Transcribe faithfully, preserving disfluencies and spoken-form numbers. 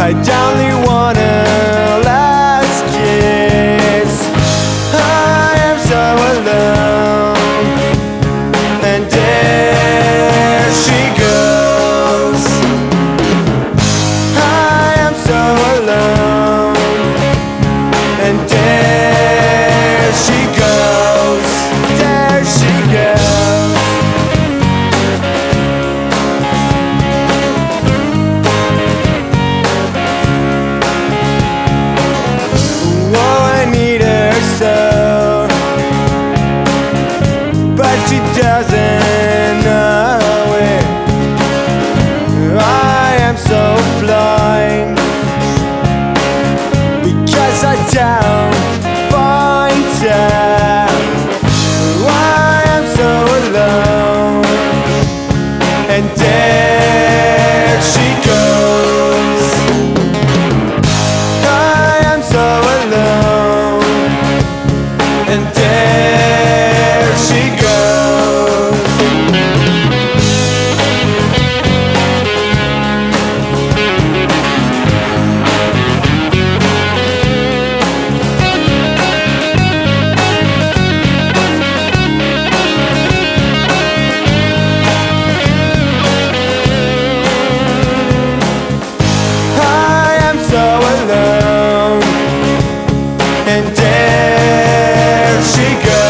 I'd only want a last kiss. I am so alone, and there she goes. I am so alone, and there she goes. There she goes. So, but she doesn't know it. I am so blind because I don't find her. I am so alone, and there she goes. I am so alone, and there she goes. I am so alone, and there she goes.